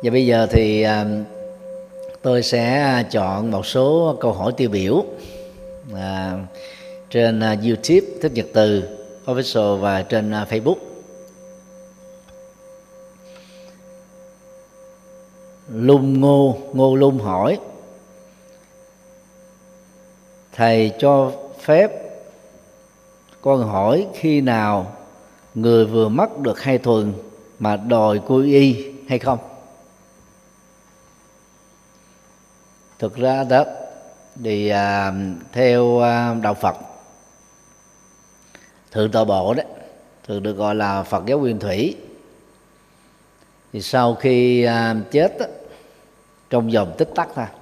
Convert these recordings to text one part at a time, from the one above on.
Và bây giờ thì tôi sẽ chọn một số câu hỏi tiêu biểu trên YouTube Thích Nhật Từ Official và trên Facebook. Ngô Lung hỏi: thầy cho phép con hỏi khi nào người vừa mất được 2 tuần mà đòi quy y hay không? Thực ra đó thì theo đạo Phật, Thượng Tọa Bộ đó thường được gọi là Phật giáo Nguyên Thủy, thì sau khi chết đó, trong vòng tích tắc thôi,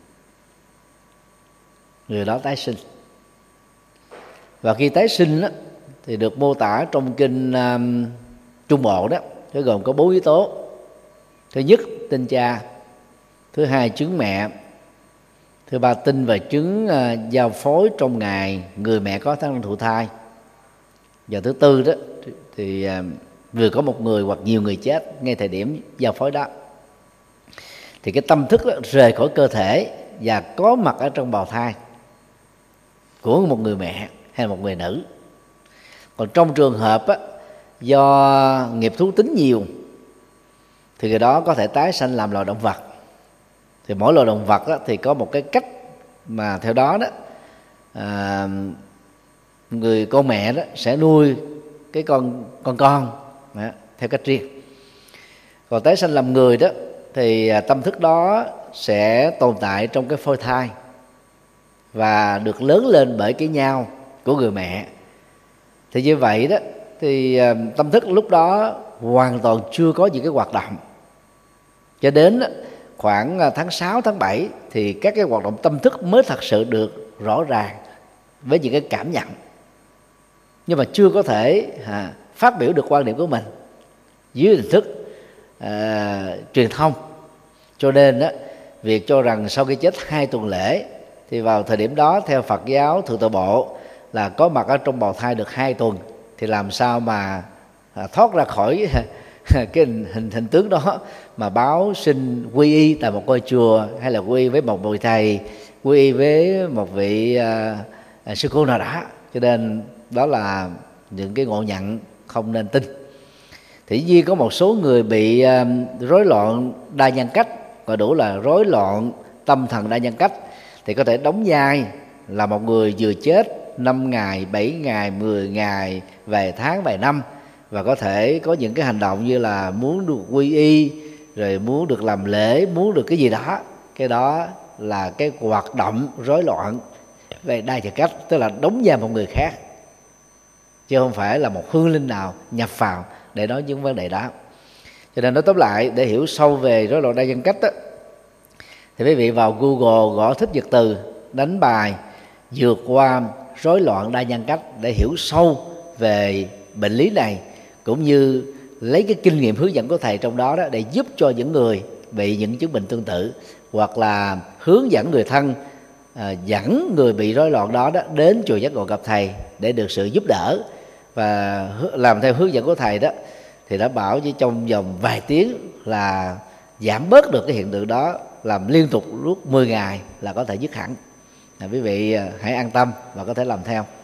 người đó tái sinh. Và khi tái sinh đó, thì được mô tả trong kinh Trung Bộ đó, nó gồm có 4 yếu tố. Thứ nhất, tinh cha. Thứ hai, trứng mẹ. Thứ ba, tinh và trứng giao phối trong ngày người mẹ có khả năng thụ thai. Và thứ tư đó thì vừa có một người hoặc nhiều người chết ngay thời điểm giao phối đó, thì cái tâm thức đó rời khỏi cơ thể và có mặt ở trong bào thai của một người mẹ hay một người nữ. Còn trong trường hợp á, do nghiệp thú tính nhiều thì người đó có thể tái sanh làm loài động vật. Thì mỗi loài động vật á, thì có một cái cách mà theo đó đó người con mẹ đó sẽ nuôi cái con đó, theo cách riêng. Còn tái sanh làm người đó thì tâm thức đó sẽ tồn tại trong cái phôi thai và được lớn lên bởi cái nhau của người mẹ. Thì như vậy đó thì tâm thức lúc đó hoàn toàn chưa có những cái hoạt động, cho đến khoảng tháng 6, tháng 7 thì các cái hoạt động tâm thức mới thật sự được rõ ràng với những cái cảm nhận, nhưng mà chưa có thể phát biểu được quan điểm của mình dưới hình thức truyền thông. Cho nên đó, việc cho rằng sau khi chết 2 tuần lễ thì vào thời điểm đó theo Phật giáo Thượng Tọa Bộ là có mặt ở trong bào thai được 2 tuần, thì làm sao mà thoát ra khỏi cái hình tướng đó mà báo xin quy y tại một ngôi chùa, hay là quy y với một vị thầy, quy y với một vị sư cô nào đó. Cho nên đó là những cái ngộ nhận không nên tin. Thì dĩ có một số người bị rối loạn đa nhân cách, gọi đủ là rối loạn tâm thần đa nhân cách, thì có thể đóng vai là một người vừa chết 5 ngày, 7 ngày, 10 ngày, vài tháng, vài năm, và có thể có những cái hành động như là muốn được quy y, rồi muốn được làm lễ, muốn được cái gì đó. Cái đó là cái hoạt động rối loạn về đa nhân cách, tức là đóng vai một người khác, chứ không phải là một hương linh nào nhập vào để nói những vấn đề đó. Cho nên nói tóm lại, để hiểu sâu về rối loạn đa nhân cách đó, thì quý vị vào Google gõ Thích Nhật Từ, đánh bài vượt qua rối loạn đa nhân cách để hiểu sâu về bệnh lý này, cũng như lấy cái kinh nghiệm hướng dẫn của thầy trong đó, để giúp cho những người bị những chứng bệnh tương tự, hoặc là hướng dẫn người thân dẫn người bị rối loạn đó đến chùa Giác Ngộ gặp thầy để được sự giúp đỡ. Và làm theo hướng dẫn của thầy đó thì đã bảo chỉ trong vòng vài tiếng là giảm bớt được cái hiện tượng đó, làm liên tục lúc 10 ngày là có thể dứt hẳn. Quý vị hãy an tâm và có thể làm theo.